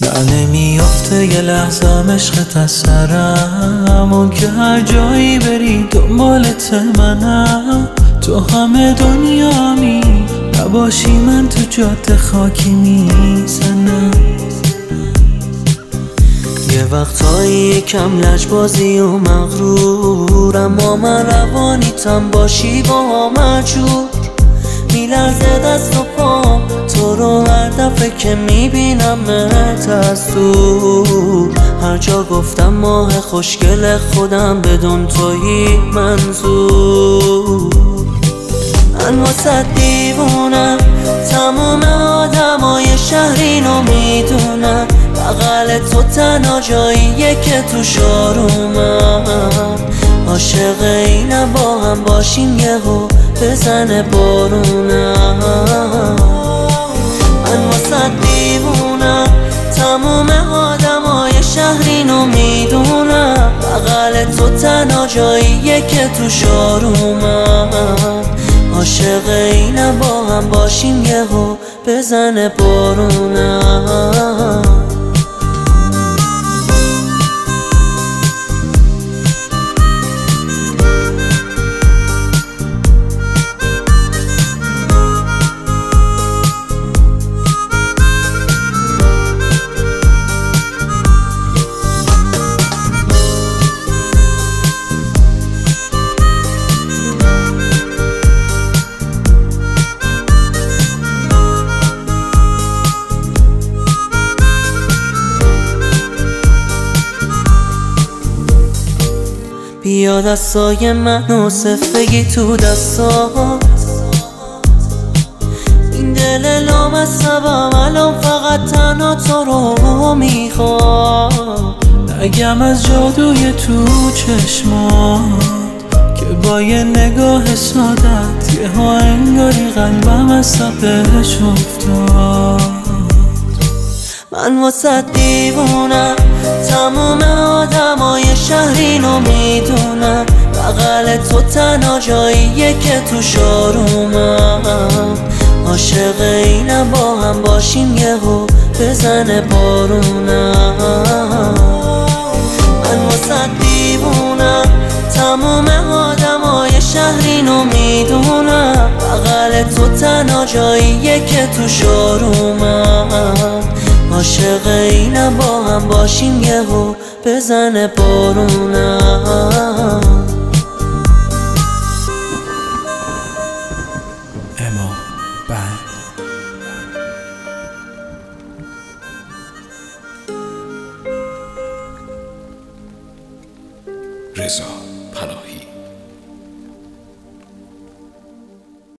نه نمیافته یه لحظه عشقت از سرم، اون که هر جایی بری دنبالت منم. تو همه دنیامی نباشی من تو جاده خاکی میزنم. یه وقتایی یکم لجبازی و مغرورم، اما من روانیتم باشی با مجور. میلرزه دست و پام تو رو هر دفعه که میبینمت از دور. هر جا گفتم ماه خوشگل خودم بدون تویی منظور. من واسه دیوونم، تموم آدمای شهر اینو میدونم. بغل تو تنها جاییه که تو شارومم. عاشق اینم با هم باشیم یهو بزنه بارونم. من واسه دیوونم، تموم آدمای شهر اینو میدونم. بغل تو تنها جاییه که تو شارومم. عاشق اینم با هم باشیم یهو بزنه بارونم. بیا دستای منو صفگی تو دستات. این دل لامصبم الان فقط تنها تو رو میخواد. نگم از جادوی تو چشمات که با یه نگاه سادت یه ها انگاری قلبم از تپش افتاد. من واسه دیوونم، تموم آدمای شهر اینو میدونم. بغل تو تنها جاییه که تو شارومم. عاشق اینم با هم باشیم یهو بزنه بارونم. من واسه دیوونم، تموم آدمای شهر اینو میدونم. بغل تو تنها جاییه که تو شارومم. عاشق اینم با هم باشیم یهو بزنه بارونم. اما بند رضا پناهی.